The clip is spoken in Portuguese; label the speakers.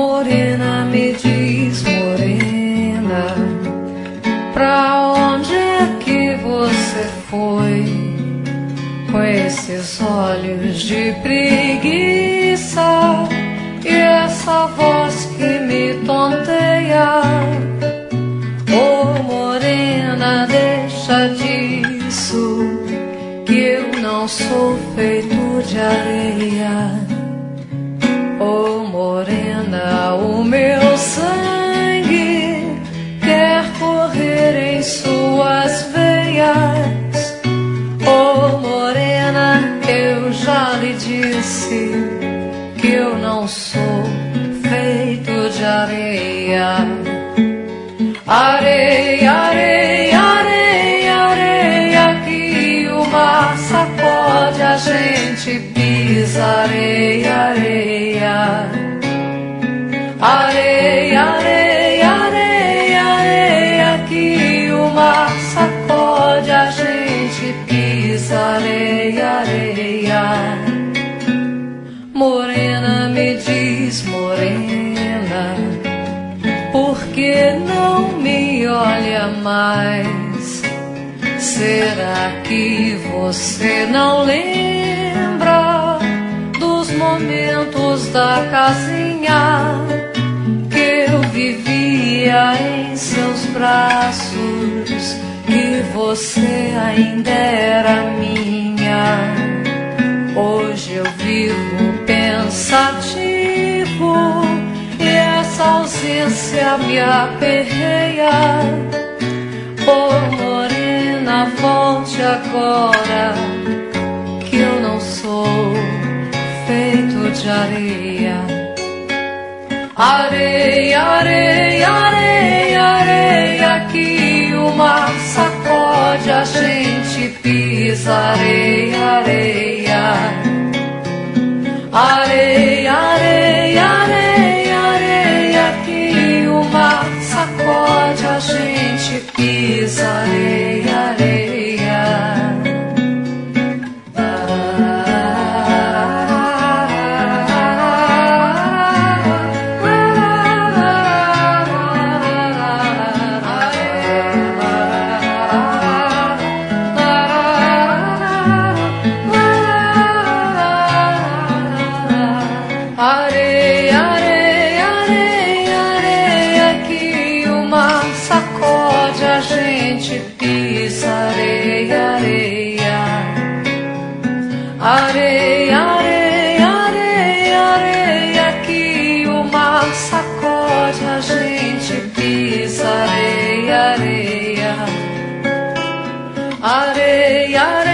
Speaker 1: Morena, me diz, morena, pra onde é que você foi? Com esses olhos de preguiça e essa voz que me tonteia. Oh, morena, deixa disso, que eu não sou feito de areia. Oh, morena, o meu sangue quer correr em suas veias. Oh, morena, eu já lhe disse que eu não sou feito de areia. Areia, areia, areia, areia, que o mar sacode, a gente pisa. Areia, areia, areia, areia, areia, areia, que o mar sacode, a gente pisa. Areia, areia. Morena, me diz, morena, por que não me olha mais? Será que você não lembra dos momentos da casinha que eu vivia em seus braços, que você ainda era minha? Hoje eu vivo pensativo e essa ausência me aperreia. Oh, morena, volte agora, que eu não sou feito de areia. Areia, areia, areia, areia, que o mar sacode, a gente pisa. Areia, areia, areia, areia, areia, areia, que o mar sacode, a gente pisa. Areia, areia. Areia, areia, areia, areia, que o mar sacode, a gente pisa. Areia, areia, areia, areia, areia, areia, que o mar sacode, a gente pisa. Areia, areia, areia, areia.